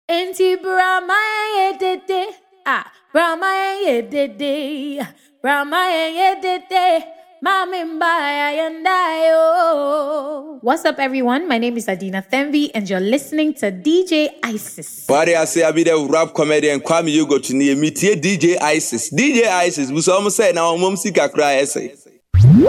Enti Brahma yedede, Brahma yedede, Brahma yedede, Mami mbaya yandayo. What's up, everyone? My name is Adina Thembi, and you're listening to DJ Isis. What I say, I be the rap comedian Kwame Yugo to near me, DJ Isis. DJ Isis, we almost say now, Mom Sika cry essay. We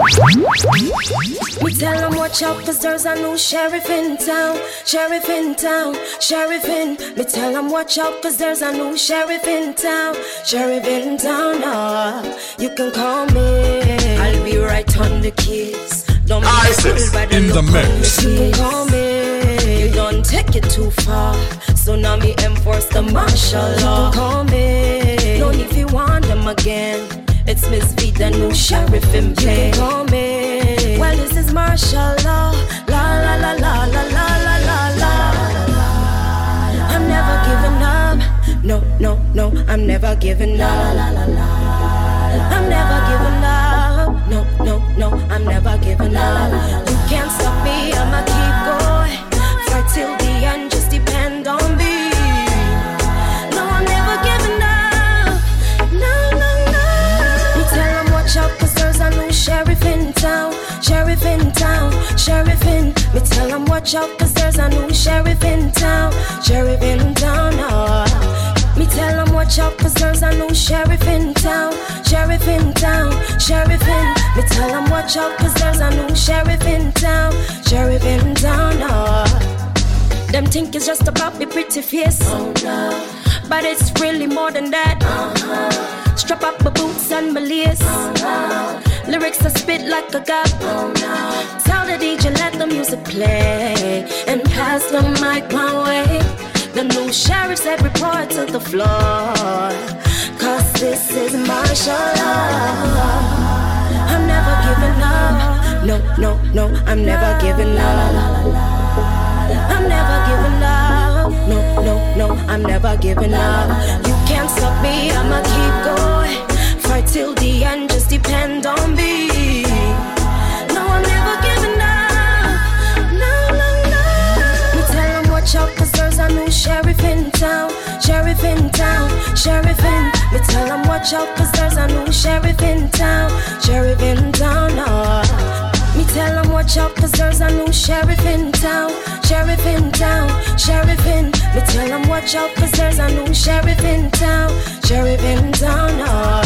tell them watch out, cause there's a new sheriff in town. Sheriff in town, sheriff in. We tell them watch out, cause there's a new sheriff in town. Sheriff in town, you can call me. I'll be right on the keys. Don't be Isis in the mix. You can call me. You don't take it too far. So now me enforce the martial law. You can call me. Don't if you want them again. It's Miss V, the new sheriff in play. You can call me. Well, this is martial law. La la la la la la la la la. I'm never giving up. No, no, no, I'm never giving up. I'm never giving up. No, no, no, I'm never giving up. You can't stop me, I'ma keep going. Fight till the end, just depend on me. No, I'm never giving up. No, no, no. We tell them watch out, cause there's a new sheriff in town. Sheriff in town, sheriff in. We tell them watch out, cause there's a new sheriff in town. Sheriff in town, Me tell them watch out, cause there's a new sheriff in town. Sheriff in town, sheriff in. Me tell them watch out, cause there's a new sheriff in town. Sheriff in town, Them think it's just about the pretty face. Oh no. But it's really more than that. Strap up my boots and my lace. Lyrics I spit like a gap. Tell the DJ let the music play and pass the mic my way. The new sheriff said report to the floor, cause this is martial law. I'm never giving up. No, no, no, I'm never giving up. I'm never giving up. No, no, no, I'm never giving up. You can't stop me, I'ma keep going. Fight till the end, just depend on me. No, I'm never giving up. No, no, no. We tell them watch out, cause there's a new sheriff in town. Sheriff in town, sheriff in. We tell them watch out, cause there's a new sheriff in town. Sheriff in town, Me tell them watch out, cause there's a new sheriff in town. Sheriff in town, sheriff in. Me tell them watch out, cause there's a new sheriff in town. Sheriff in town,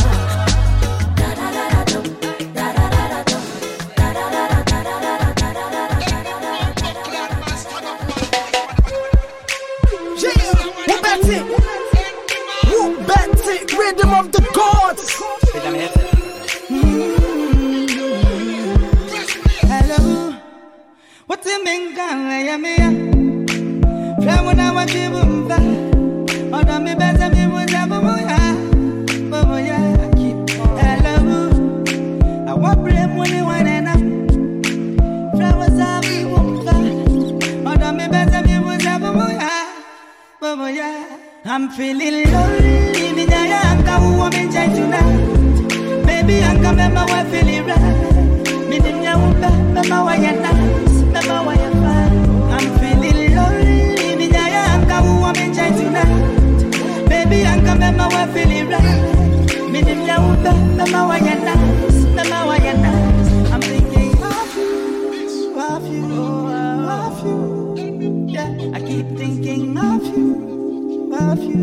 Rhythm of the gods. Hello, what you mean, me? From when I was given back, or the me better me was a boya. Hello, I want blame when you want enough. From was a boya, or the me better me was a boya. I'm feeling lonely, me Anka who want me tonight. Baby, Anka, remember what feeling right. Me didn't remember why you're nice, remember why you're fine. I'm feeling lonely, me Anka who want me tonight. Baby, Anka, remember what feeling right. Me didn't remember why you're nice, remember why you're nice. I'm thinking of you, of you, of you. Yeah, I keep thinking of you. Of you,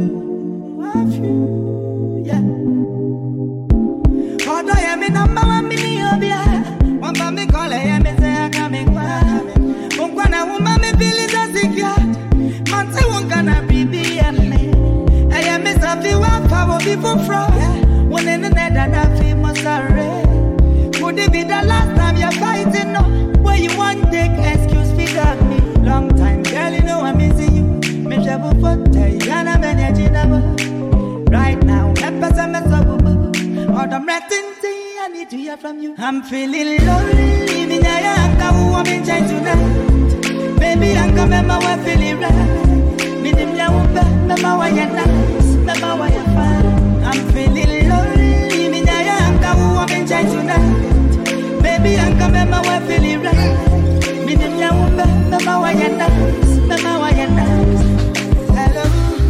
yeah. Although I am number 1 million, one for me call I say I come in. One woman me feeling so secure. Man say one gonna be me. I am Miss Aviwa power before fraud. One in the net that I feel must array. Would it be the last time you're fighting? No, where you want take excuse for that me. Long time, girl, you know I'm missing you. Right now, I need to hear from you. I'm feeling lonely, me Anka who want me tonight. Baby, Anka, remember what feeling right. Me remember why you're nice, remember why you're fine. I'm feeling lonely, me Anka who want me tonight. Baby, Anka, remember what feeling right. Me remember why you're nice, remember why you're nice. Hello.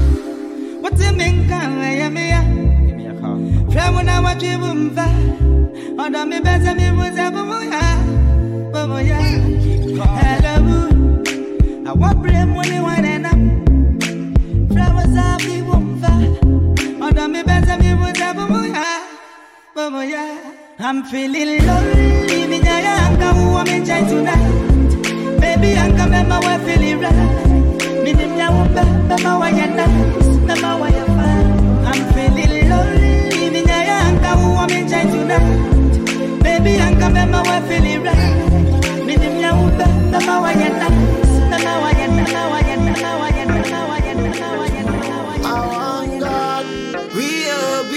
Oda mi bese mi muze bumoya. Hello, I want blame money one and up. Flowers are be wumfa. Oda mi bese mi muze bumoya. I'm feeling lonely, mi nyaya anga uwa mi chai tonight. Baby anga mema we feeling right. Mi nimya umbe mema wa ya nice, mema wa ya fine. I'm feeling lonely, mi nyaya anga uwa mi chai tonight. Baby anga mema we feeling right. Mi nimya umbe mema wa ya nice, mema wa ya nice, mema wa ya nice, mema wa ya nice, mema wa ya nice, mema wa ya nice. Oh God, we up,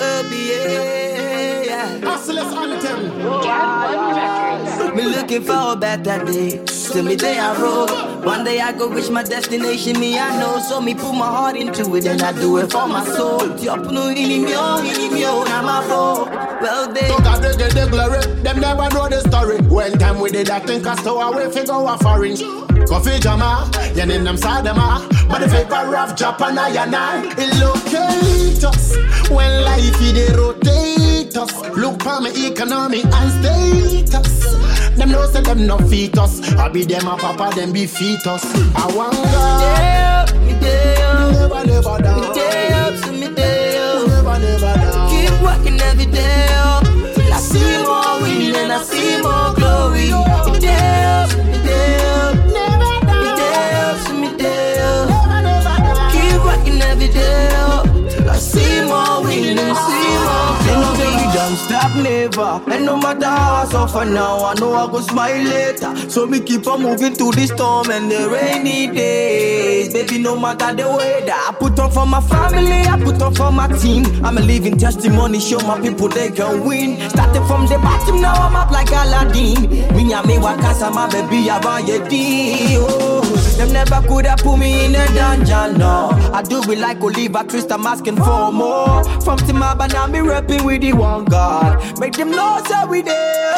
me looking for a better day. Till me day I roll. One day I go reach my destination, me I know. So me put my heart into it and I do it for my soul. Tiop no inimio, I'm a fool. Well they so God they get the glory. Them never know the story. When time we did that thing cast away figure a foreign. Coffee jama, yan in them sadama. But if paper rough Japan I it locate us. When life they rotate us. Look for my economy and status. Them know say them no feet us. I be them a papa, them be feet us. I want God. Me day up, Never down. me day up, so me day up. Never down. Keep working every day up. Till I see more winning and I see more glory. Me day up, me day up. Never down. Me day up, so me day up. Never down. Keep working every day up. Till I see more winning and see more glory. Don't stop never. And no matter how I suffer now, I know I go smile later. So me keep on moving through the storm and the rainy days. Baby, no matter the weather, I put on for my family, I put on for my team. I'm a living testimony, show my people they can win. Started from the bottom, now I'm up like Aladdin. Me and me wakasa, my baby, I buy a deal. Oh, them never could have put me in a dungeon, no. I do it like Oliver Twist, I'm asking for more. From Timaba, now me rapping with the one God. Make them know so we there.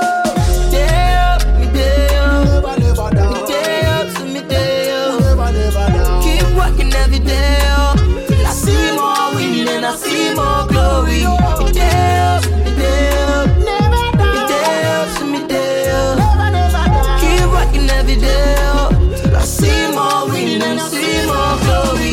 Day up, me day up. Never down. Me day up, so me day up. Never down. Keep working every day up. Till I see more winning and I see more glory. Me day up, me day up. Never down. Me day up, so me day up. Never down. Keep working every day up. Till I see more winning and see more glory.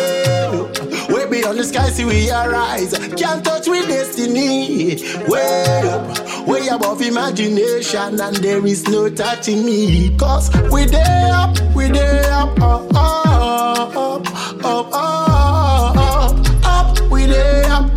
Way beyond the sky, see we arise. Can't touch with destiny. Way up, way above imagination, and there is no touching me. Cause we there up, up, up, up, up, up, we there up,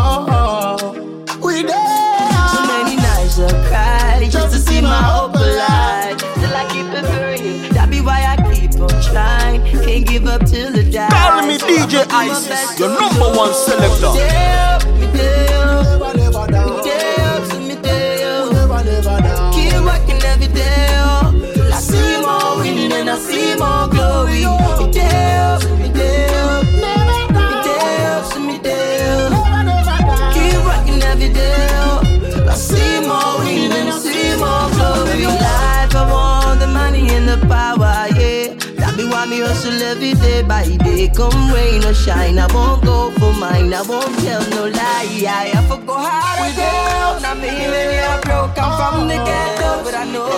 up. We there up. So many nights I cried just to see my hope alive. Till I keep it burning. That be why I keep on trying. Can't give up till it dies. Call me DJ Isis, your number one selector. Day up, me day up. Never down. Me day up, so me day up. Never down. Keep working every day up. Till I see more winning and I see more glory. Me day up, me day up. Never down. Me day up, so me day up. Never down. Keep working every day up. Till I see more winning and I see more glory. Life, I want the money and the power, yeah. That be why me hustle every day by day. Come rain or shine, I won't go for mine. I won't tell no lie. I forgo how to go. Now me when you're broke, I'm from the ghetto, but I know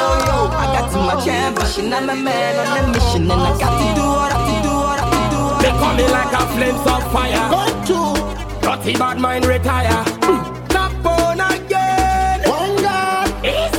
I got to my champion. I'm a man on a mission, and I got to do what I have to do. What I have to do. They call me like a flames of fire. Go to Dirty bad mind retire. Not born again. one God.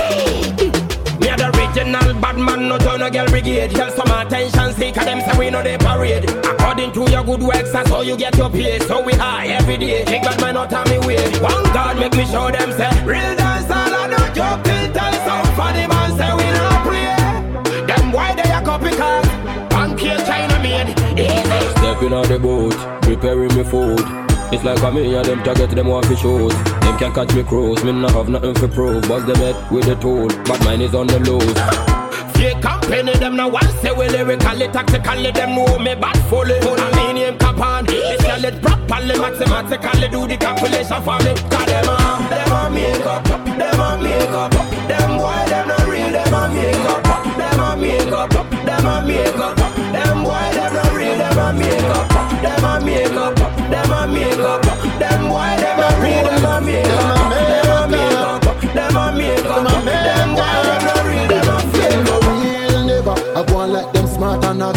Easy. Me the original bad man, no turn a girl brigade. Tell some attention seeker, them say we know they parade. According to your good works, that's how you get your pay. So we high every day. Take God man out of me way. One God make me show them say real dance all I do joke till tell some funny man say we not play. Them why they a copycat? Pancake China made. Easy. Stepping on the boat, preparing me food. It's like a me and them target them want to shoot. Them can't catch me cruise, me not have nothing to prove. Bust them head with the tool, but mine is on the loose. Fake company, them now once say we lyrically, tactically, them know me bad fully. Put a medium cap on, they sell it properly, mathematically do the calculation for me. Cause them a makeup, them a makeup. Them boy, them not real, them a makeup. Them a makeup, them a makeup. Them boy, them not real, them a makeup. Them a makeup, them a makeup. Them boy, them not real, them a makeup. Them a makeup.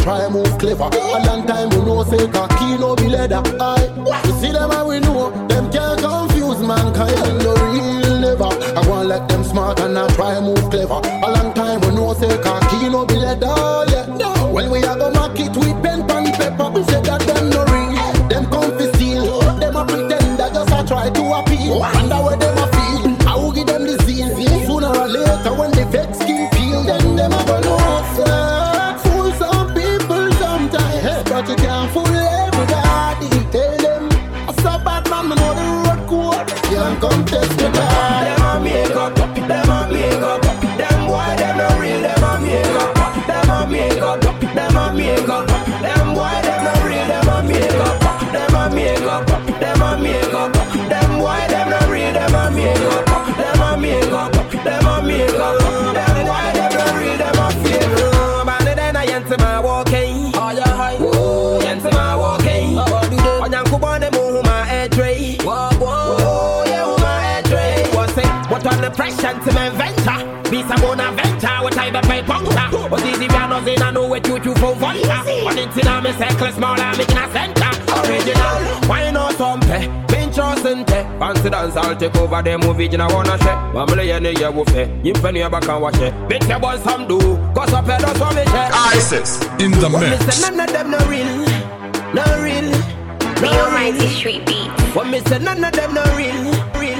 try move clever. A long time we know say cocky no be leather. Aye, you see them and we know them can't confuse mankind. No real never. I want let them smart and I try move clever. A long time we know say cocky no be leather. Yeah, no. When we are gonna mark it with pen and paper, we say that them no real. Them come fi steal. Them a pretend that just a try to appeal. Wonder where them a feel. I will give them disease. Sooner or later when the vex skin peel, then them a gonna know. Fool some people sometimes, but you can't fool everybody. Tell them I saw bad man, me know the road code. Can't come test me down. Them a make up, them a make up. Them boy them no real, them a make up. Them a make up, them a make up. Them boy them no real, them a make up. Them a make up, them a make up. Them boy them no real, them a make up. Them a make up, them a make up. Them boy them no real, them a fake. But then I enter my walking. Oh yeah, hi. Oh, enter my walking. On yang kubone mo my head tray. Oh yeah, my head tray. What's it? What on the pressure to my venture? Be some on a venture. What I be pay bunker? But easy we are not in. I know what you for vodka. But it's in a me circle small and making a center. Original. Why not some pay? Fancy dance, I'll take over the movie, you know, wanna share. Mamma, you know, you will pay. You penny back and watch it. Bitch, you want some do. Cause up here, that's what we share. ISIS in the mix. None of them no real. No real. The Almighty Street Beat. What me say, none of them no real.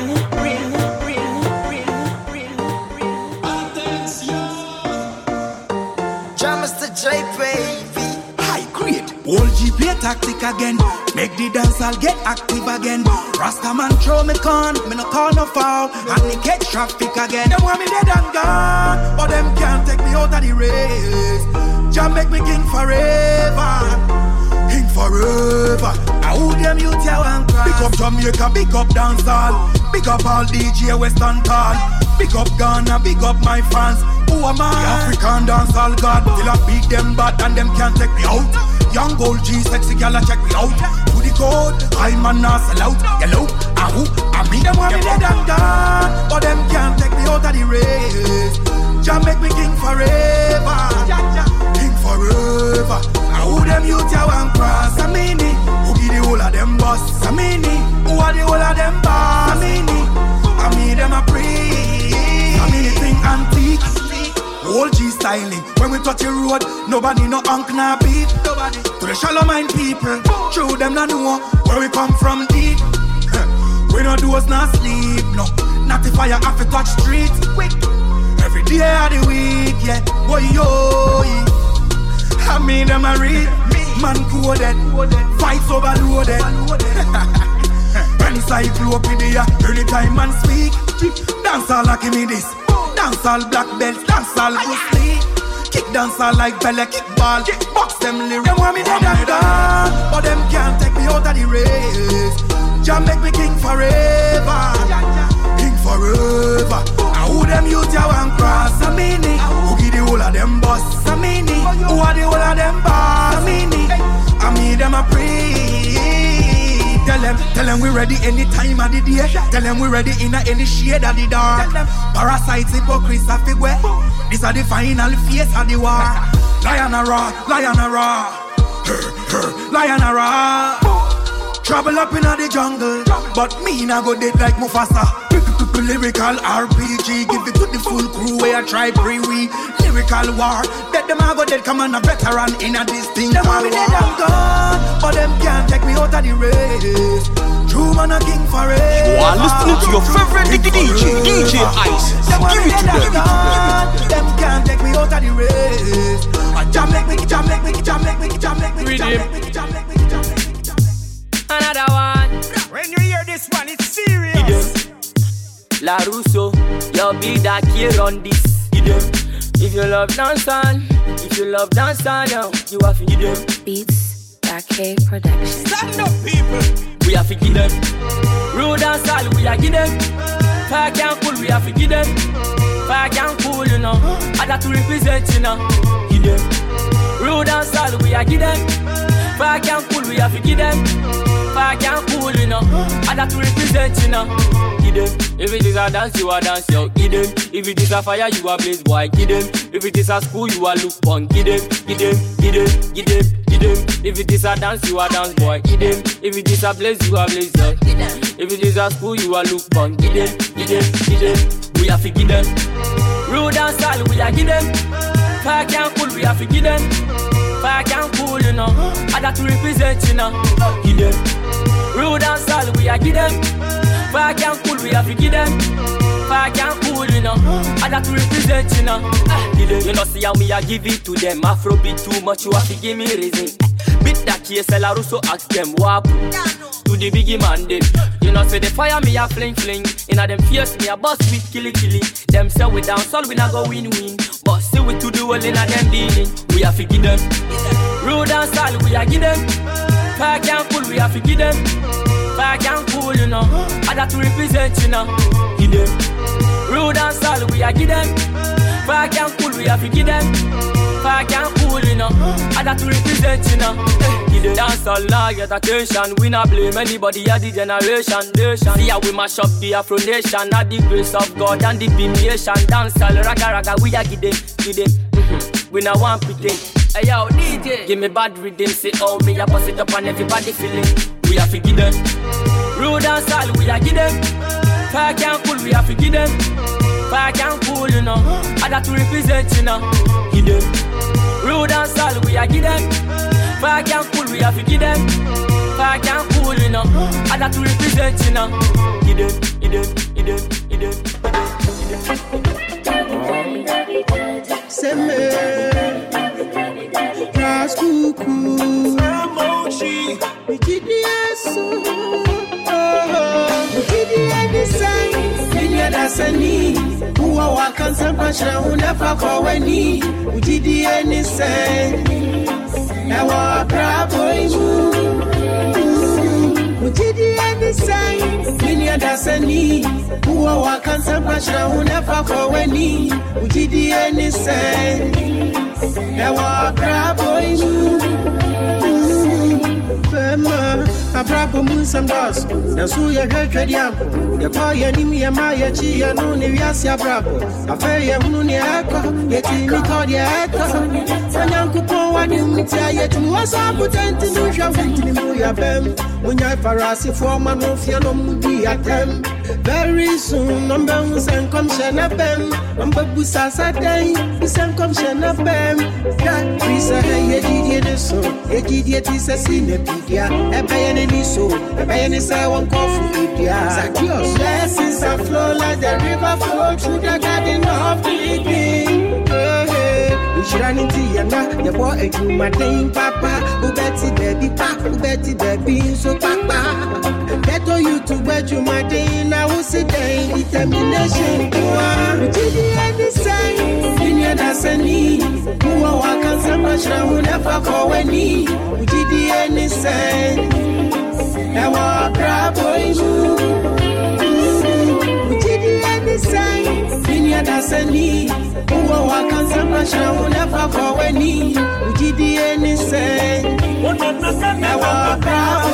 Mr. J, baby. High grade. Old G play tactic again. Make the dance, I'll get active again. Rasta man throw me con, me no call no foul. And me catch traffic again. Them want me dead and gone, but them can't take me out of the race. Jam make me king forever. King forever. I who them you tell and cry. Big up Jamaica, big up dancehall. Big up all DJ Western Tall. Big up Ghana, big up my fans. Who am I? The African dancehall god. Till I beat them bad and them can't take me out. Young gold G, sexy gal, check me out. To the code, I man not sell out. Yellow, ahoo, I mean them want me dead and gone, but them can't take me out of the race. Jam make me king forever. King forever. I who them youth ya want cross. Samini, who give the whole of them boss. Samini, who are the whole of them boss. Samini, I mean them a pre. Samini thing antique. Old G styling. When we touch the road, nobody no unk na beat. Nobody. To the shallow mind people, true them not know where we come from deep. We no do us not sleep, no. Not if I have to touch street. Quick. Every day of the week, yeah. Boy, yo. I mean them a read. Man coded. Fights overloaded. Encyclopedia. Early time man speak. Dance all like me this. Dance all black belts, dance all pussy. Kick dance all like belly, kick ball. Box them lyrics. Them want me dead and gone, but them can't take me out of the race. Jam make me king forever. King forever. I who them youth ya want cross. Samini, who give the whole of them boss. Samini, who are the whole of them boss. Samini, I mean them a pre. Tell them we ready any time of the day. Tell them we ready in any shade of the dark. Parasites, hypocrites, a figure. These are the final face of the war. Lion a raw, lion a raw. Lion a raw. Trouble up in the jungle, but me nah go dead like Mufasa. Lyrical RPG, give it to the full crew where I try pre-we. Lyrical war, dead them I go dead, come on a veteran in a distinct. Them want me dead and gone, but them can't take me out of the race. True man a king forever. You are listening to your favorite DJ ISIS. Give it to them. Them can't take me out of the race. Jam make me, jam make me, jam make me, jam make me, jam make me, jam make me, jam make me. Another one. When you hear this one, it's serious. La Russo, your beat that here on this. If you love dancehall, you have to give them. Beats Back K Production. Stand up, people. We have to give them. Rude dancehall, we are give them. Fire can cool, we have to give them. Fire can cool, you know. I got to represent, you know. Give them. Rude dancehall, we are give them. Fire can cool, we have to give them. Fire can cool, you know. I got to represent, you know. Give them. If it is a dance, you a dance, yo. Give them. If it is a fire, you a blaze, boy. Give them. If it is a school, you a look fun. Give them. Give them. Give them. Give them. Give them. If it is a dance, you a dance, boy. Give them. If it is a blaze, you a blaze, yo. If it is a school, you a look fun. Give them. Give them. Give them. We have to give them. Rude and style, we are give them. Fire can cool, we have to give them. Fire can cool, you know. I got to represent, you know. Give them. Rude and style, we are give them. Fire can cool, we have to give them. Fire can cool, you know. I got to represent, you know. Give them. You know, see how me I give it to them. Afrobeat too much, you have to give me reason. Beat that case, I also ask them what to the biggie man them. You know, say the fire me a fling. Inna them fierce me a bust with killy. Them say we dance all we not go win. But still we to do well inna them dealing. We have to give them. Rude and style we a give them. Fire can cool we have to give them. Fire can cool, you know. I got to represent, you know. Give them. Rude and style we a give them. Fire can cool we have to give them. Fire can cool, you know. I got to represent, you know. Dance all night, get attention. We not blame anybody at the generation. See how we mash up the Afro nation. At the grace of God and the nation. Dance all raga, we are give them. We not want pretend. Hey yo, DJ, give me bad rhythm. Say oh me, I bust it up and everybody feeling. We have to give them. Rude and style, we are give them. Fire can cool, we have to give them. Fire can cool, you know. I got to represent, you know. Give them. Rude and style, we are give them. Fire can cool, we have to give them. Fire can cool, you know. I got to represent, you know. Give them. Seme, Ras Kuku, Emoji, Wikidiasu, Wikidiadesign, Kenya Dasani, Uwa Wakansa Pasha, Unafa Kaweni, Wikidiadesign, Ewa Bravo, Wikidiadesign, Kenya Dasani, Uwa Wakansa Pasha, Unafa Kaweni, Wikidiadesign, Ewa Bravo, Fema, a bravo moon some dust. The Suya Gadiam, the Paya Nimia Maya Chia, no Niviasia Bravo. A fair Muniaka, yet in the Cordiaca. When Uncle Poe, I didn't tell yet was I pretend to do your Muya Bem. When I Farasi form a no fear no moody at them. Very soon, numbers and come Shana Bem. Number Busasa Day, is and come Shana Bem. That is a Yedi so, Yedi is a cinepedia, a bayani so, a bayani say one coffee. Blessings that flow like the river flow through the garden of the living. Shining Tiana, the boy to my name, Papa, who betty baby, so Papa. Better you to bet you my day, now will sit there, determination. The sign, in your Dasani, who are walking so much, I will never call any, who did the any sign. Now, bravo, who did the any sign, in your Dasani, who are walking so much, I will never call any, who did the any sign. Now, bravo,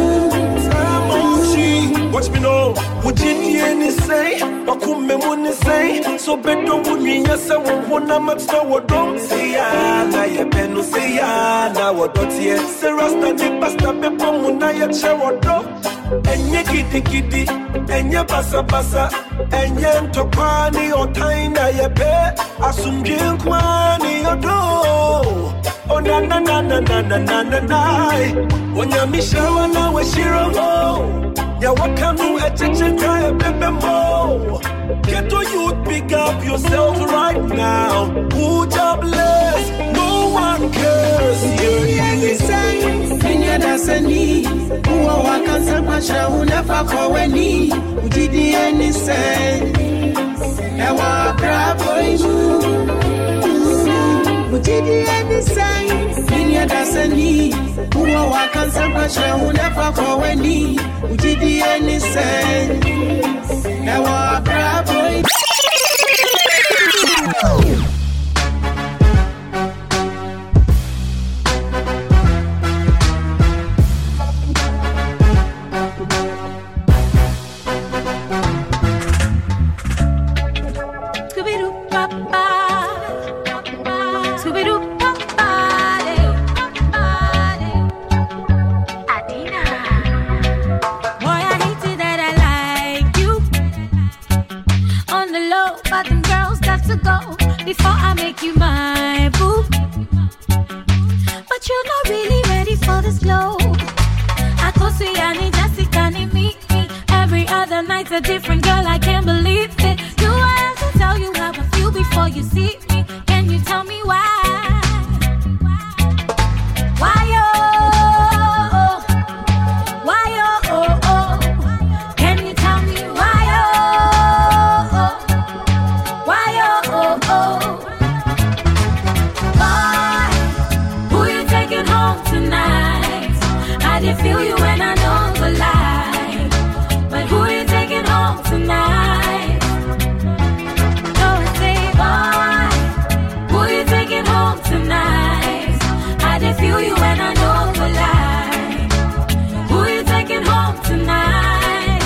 watch me know, would you any say? Or come me say? So better would me yes, I won't have much to don't say. Now you pen say, now what don't you say? Rasta the pasta pepper, Munaya Cherodo, and ye kitty, and ye passa, and ye topani or tiny ye pay. Assume drink money or do. Oh, na. When you're Michelle, now we're Shiro. Ya wakanu echeche kaya bebe mo. Get to youth, pick up yourself right now. Who jobless, no one cares. Kenya Dasani, who are wakansa pasha, who never call any, who did the any say. Ewa bravo, who did the any say. Kenya Dasani, who are wakansa pasha, who never call any. Who did the any say? Now, bravo. nights a different girl, I can't believe it. Do I have to tell you how I feel before you see me? Can you tell me why? Why oh, why oh, can you tell me why oh, why oh, boy, who you taking home tonight? I did feel you when I know the lie, but who you taking home tonight? Go and say, boy, who you taking home tonight? I did feel you when I know the lie. Who you taking home tonight?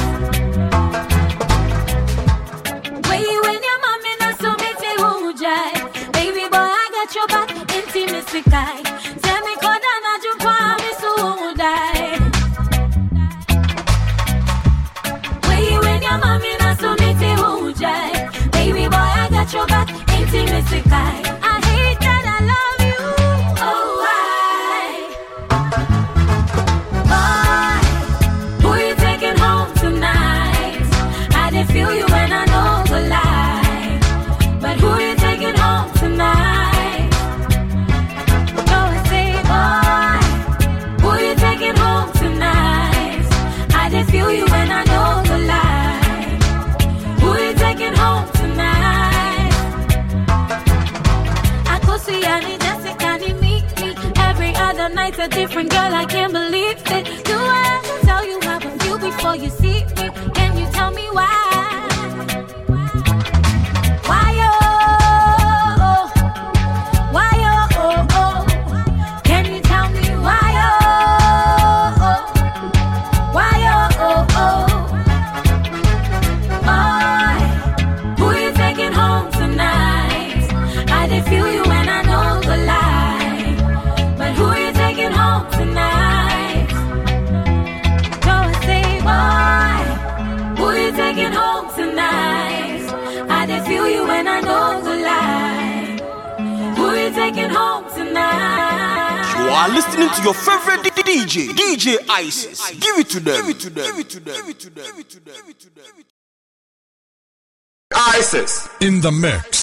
Where you and your mommy not so me say who jive. Baby boy, I got your back, intimacy guy. Tell me could I not you promise who die? Where you and your mommy not so me say who jive. Baby boy, I got your back, intimacy guy. I hate that I love you. Oh, boy, who you taking home tonight? I did feel you when I know the lie, but who you taking home tonight? Go and say, boy, who you taking home tonight? I did feel you when I know the lie. Who you taking home tonight? I could see Annie, Jessica, Annie, meet me every other night's a different girl. I can't believe it. Do I have to tell you how I feel before you see me? Can you tell me why? Why oh, why oh, can you tell me why oh, why oh, boy, who you taking home tonight? I did feel you when I know the lie, but who you taking home tonight? Go and say, boy, who you taking home tonight? I did feel you when I know the lie. Who you taking home tonight? You are listening to your favorite DJ Isis. Give it to them. Isis in the mix.